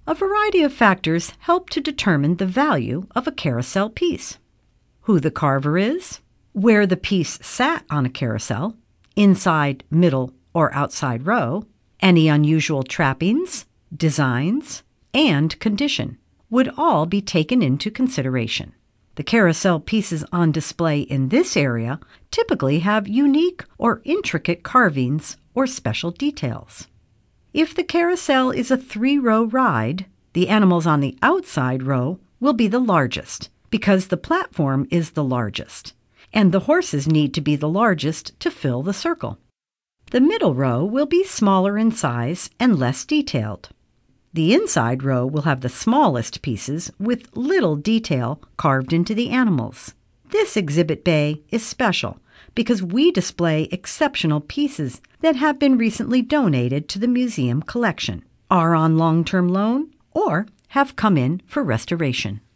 A variety of factors help to determine the value of a carousel piece. Who the carver is, where the piece sat on a carousel, inside, middle, or outside row, any unusual trappings, designs, and condition would all be taken into consideration. The carousel pieces on display in this area typically have unique or intricate carvings or special details. If the carousel is a 3-row ride, the animals on the outside row will be the largest because the platform is the largest, and the horses need to be the largest to fill the circle. The middle row will be smaller in size and less detailed. The inside row will have the smallest pieces with little detail carved into the animals. This exhibit bay is special because we display exceptional pieces that have been recently donated to the museum collection, are on long-term loan, or have come in for restoration.